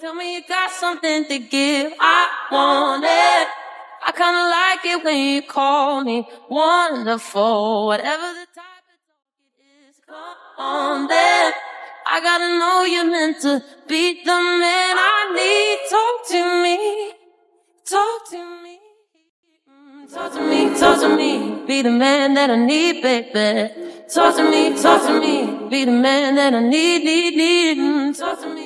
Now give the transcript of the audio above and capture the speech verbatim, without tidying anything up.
Tell me you got something to give. I want it. I kinda like it when you call me wonderful. Whatever the type of talk it is, come on then. I gotta know you're meant to be the man I need. Talk to me, talk to me, talk to me, talk to me. Be the man that I need, baby. Talk to me, talk to me. Be the man that I need, need, need. Talk to me.